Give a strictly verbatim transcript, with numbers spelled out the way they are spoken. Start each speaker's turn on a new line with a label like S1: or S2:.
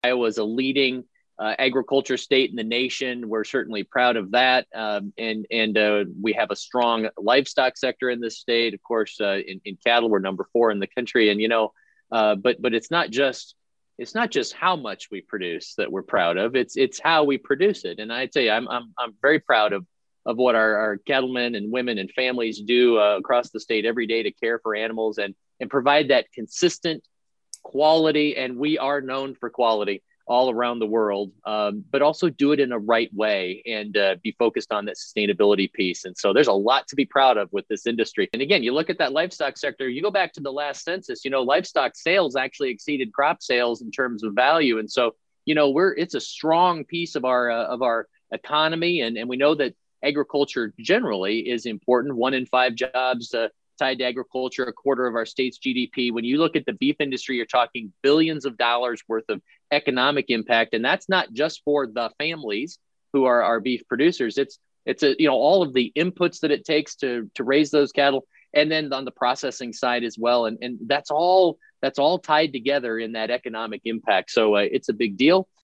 S1: Iowa is a leading uh, agriculture state in the nation. We're certainly proud of that. Um, and and uh, we have a strong livestock sector in this state. Of course, uh, in, in cattle, we're number four in the country. And, you know, uh, but but it's not just it's not just how much we produce that we're proud of. It's it's how we produce it. And I tell you, I'm I'm I'm very proud of of what our, our cattlemen and women and families do uh, across the state every day to care for animals and and provide that consistent quality. And we are known for quality all around the world, um, but also do it in a right way and uh, be focused on that sustainability piece. And so there's a lot to be proud of with this industry. And again, you look at that livestock sector, you go back to the last census, you know, livestock sales actually exceeded crop sales in terms of value. And so, you know, we're, it's a strong piece of our, uh, of our economy. And, and we know that agriculture generally is important. One in five jobs uh, tied to agriculture, a quarter of our state's G D P. When you look at the beef industry, you're talking billions of dollars worth of economic impact. And that's not just for the families who are our beef producers. It's, it's a, you know, all of the inputs that it takes to, to raise those cattle. And then on the processing side as well. And, and that's all, that's all tied together in that economic impact. So uh, it's a big deal.